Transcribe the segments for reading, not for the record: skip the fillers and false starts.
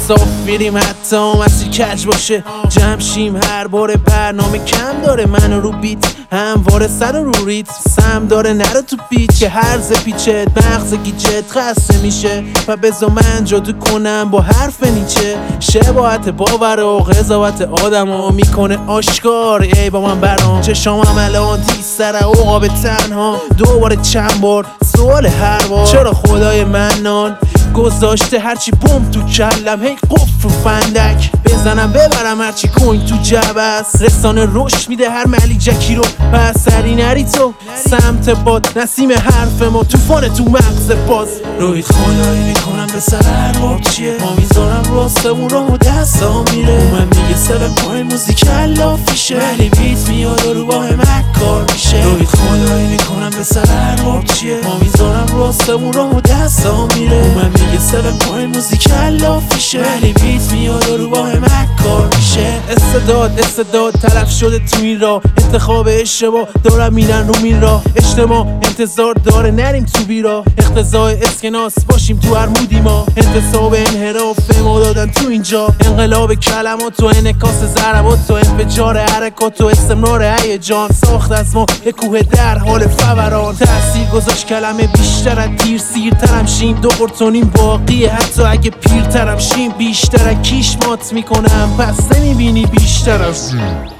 صاف میریم حتی مسیر کج باشه، جمع شیم هر بار برنامه کم داره. منو رو بیت همواره سر رو ریت سم داره نرو تو پیچ که هرز پیچت مغز گیجت خسته میشه و بذار من جادو کنم با حرف نیچه. شباهت باور و قضاوت آدم ها میکنه آشکار ای با من برام. چشامم الان تیستر عقاب تنها دوباره چند بار سوال هر بار چرا خدای منان گذاشته هرچی بوم تو کلم هی قفل و فندک بزنم ببرم هرچی کوین تو جب است. رسانه رشد میده هر ملیجکی رو پس سری نری تو سمت باد نسیم حرف ما توفان تو مغز باز. روی خدایی میکنم به سر هر چیه ما میذارم راستمون رو دستا میره. من میگه 7 پای موزیک علافیشه ولی بیت میاد و رو با همه کار میشه. روی خدایی میکنم به سر هر چیه ما میذارم راستمون رو دستا میره. من میگه 7 پای موزیک علافیشه ولی بیت میاد و رو با همه کار میشه. استعداد تلف شده تو این راه انتخاب اشتباه دارم میرن رو این راه. اجتماع انتظار داره نریم تو بیرا اقتضای اسکناس باشیم تو هر مودی ما. انتصاب انحراف ما دادن تو اینجا انقلاب کلمات و انعکاس ضربات و انفجار حرکات و استمرار هیجان ساخت از ما یک کوه در حال فوران. تأثیر گذاشت کلمه بیشتر از تیر سیرترم شیم دو قرتونیم باقیه حتی اگه پیرترم شیم بیشتر از کیش مات میکنم پس نمیبینی بیشتر از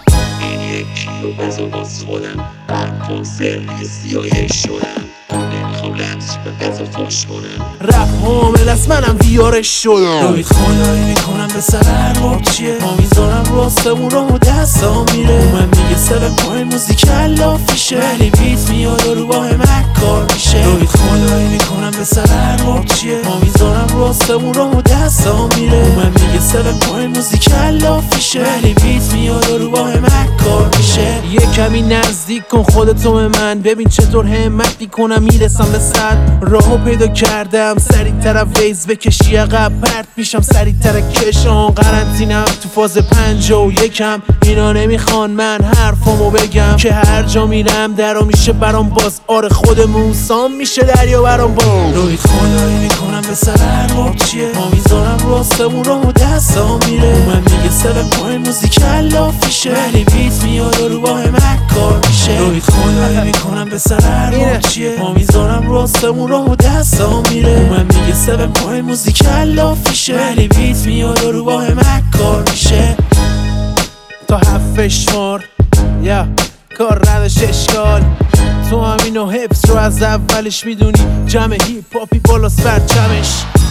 این یکی رو بذار باز خودم برکن سرویسی و یه شدم نمیخوام لنس به بذار فاش کنم رپ حامل از منم ویارش شدم. روی خدایی میکنم به سر هر چیه ما میذارم راستمون رو دستا میره. من میگه 7 پای موزیک علافیشه ولی بیت میاد و رو با همه کار میشه. روی خدایی میکنم به سر هر چیه ما میذارم راستمون رو دستا میره. من میگه 7 پای موزیک علافیشه ولی بیت میاد و رو با همه کار میشه. یه کمی نزدیک کن خودتو به من ببین چطور همت میکنم میرسم به صد. راهو پیدا کردم سریع تر ویز بکشی عقب پرت میشم سریع تر کشان. قرنطینم تو فاز 51 اینا نمیخوان من حرفمو بگم که هر جا میرم درا میشه برام باز. آره خود موسام میشه دریا برام باز. روی خدایی میکنم به سر هر چیه ما میذارم راستمون رو دستا میره. من میگه 7 پای موزیک علافیشه ولی بیت میاد و رو با همه کار میشه. روی خدایی میکنم به سر هر چیه ما میذارم راستمون رو دستا میره. من میگه 7 پای موزیک علافیشه ولی بیت میاد و رو با همه کار میشه. تا 7 شمار کار نداشت اشکال تو همینو حفظ رو از اولش میدونی. جمع هیپ هاپی بالاست برچمش